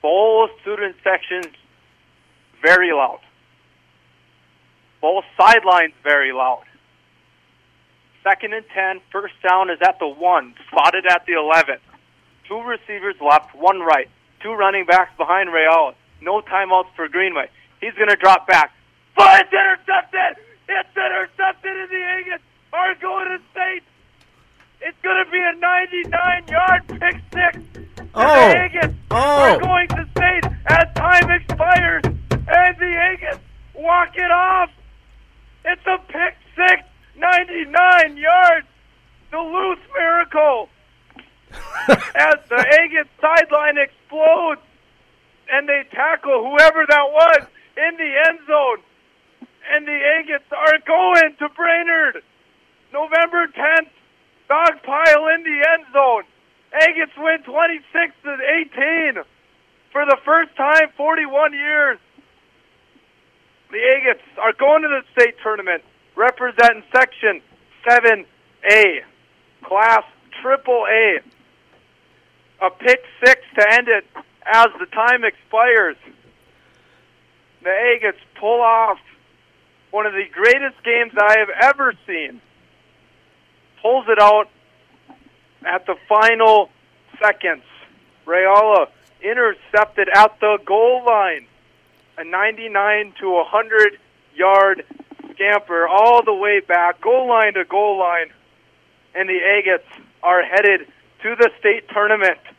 Both student sections, very loud. Both sidelines, very loud. 2nd and 10, first down is at the 1, spotted at the 11. 2 receivers left, 1 right. 2 running backs behind Rayola. No timeouts for Greenway. He's going to drop back. But it's intercepted! It's intercepted, and the Aggies are going to state. It's going to be a 99-yard pick six. The Aggies are going to state as time expires, and the Aggies walk it off. It's a pick six, 99 yards. The Duluth Miracle. As the Aggies sideline explodes, and they tackle whoever that was in the end zone. And the Aggies are going to Brainerd. November 10th, dog pile in the end zone. Aggies win 26-18 for the first time 41 years. The Aggies are going to the state tournament representing Section 7A, Class AAA. A pick six to end it as the time expires. The Aggies pull off one of the greatest games I have ever seen. Pulls it out at the final seconds. Rayola intercepted at the goal line. A 99 to 100 yard scamper all the way back, goal line to goal line. And the Aggies are headed to the state tournament.